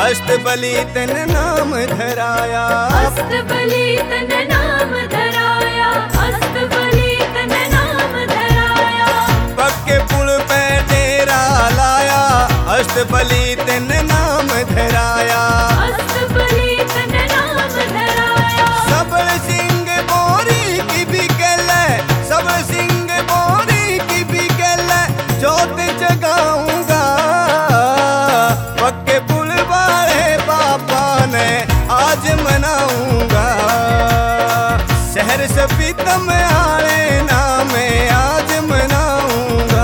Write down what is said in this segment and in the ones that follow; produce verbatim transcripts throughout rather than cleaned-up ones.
अष्टबली तन नाम धराया, अष्टबली तन नाम धराया, अष्टबली तन नाम धराया। पक्के पुल पे डेरा लाया, अष्टबली तन नाम धराया, अष्टबली तन नाम धराया। सबल सिंह बोरी की भी गल, सबल सिंह बोरी की भी गल, जोत जगाऊंगा पक्के पुल वाले बाबा ने आज मनाऊंगा। शहर सपीतम आले नाम आज मनाऊंगा।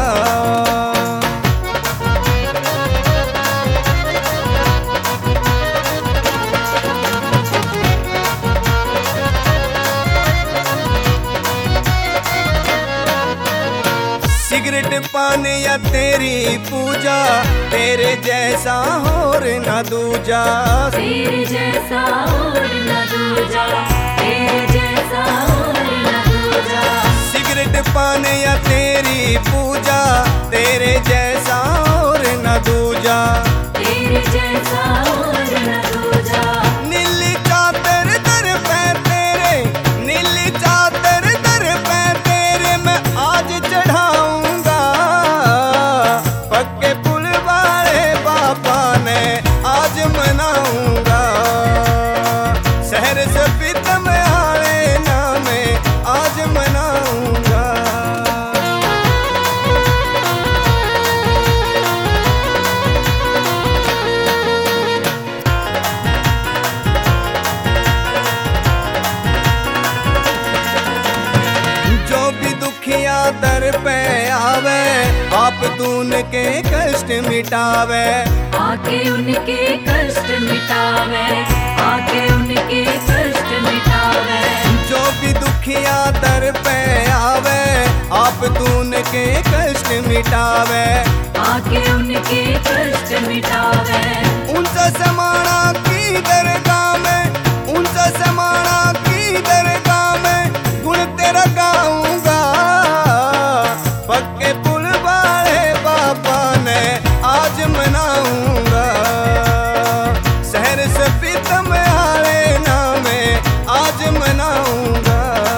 सिगरेट पान या तेरी पूजा, तेरे जैसा और न दूजा, तेरे जैसा और न दूजा, तेरे जैसा और न दूजा। सिगरेट पान या तेरी पूजा, तेरे जैसा और न दूजा, तेरे जैसा और न दूजा। नीली चादर दर पे तेरे, नीली चादर दर पे तेरे मैं आज चढ़ाऊंगा। पक्के पुल वाले बाबा ने आज मनाऊंगा। शहर से पीतम आले नाम आज मनाऊंगा। जो भी दुखिया दर पे आवे, आप तून के कष्ट मिटावे, आके उनके कष्ट मिटावे, आके उनके कष्ट मिटावे। जो भी दुखिया दर पे आवे, आप तून के कष्ट मिटावे, आके उनके कष्ट मिटावे। उनसे समाना की दरगाह में, उनसे समाना की दरगाह में गुण तेरा गाऊंगा। पक्के पुल वाले बाबा ने आज मनाऊंगा। शहर से पीतम आले नाम आज मनाऊंगा।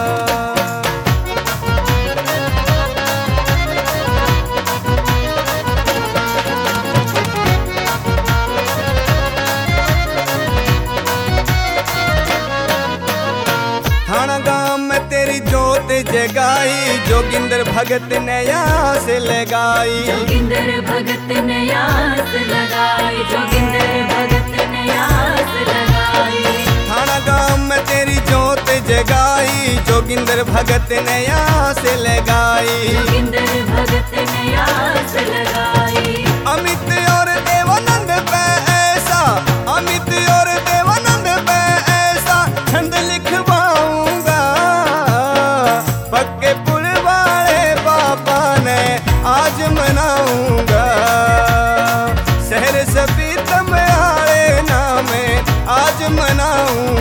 थाना गांव में तेरी जोत जगाई, जोगिंदर भगत ने आस लगाई, जोगिंदर भगत ने आस लगाई, जोगिंदर भगत ने आस लगाई। थाना गांव में तेरी जोत जगाई, जोगिंदर भगत ने आस लगाई, जोगिंदर भगत ने आस लगाई। अमित और देवानंद पे ऐसा, अमित और देवानंद पे ऐसा छंद लिखवाऊंगा। पक्के पुल वाले बाबा ने आज मनाऊंगा। शहर से पीतम आले नाम आज मनाऊंगा।